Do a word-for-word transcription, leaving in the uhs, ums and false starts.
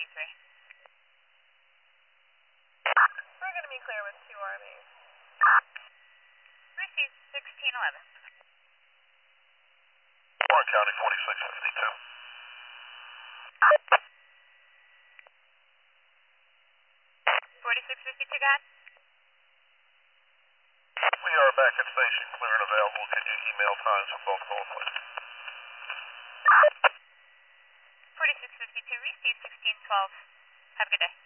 three. We're going to be clear with two Armies. Receive sixteen eleven. Warren County forty-six fifty-two. forty-six fifty-two, got? We are back at station, clear and available. Can you email times for both calls, please? forty-six fifty-two, receive sixteen twelve. Have a good day.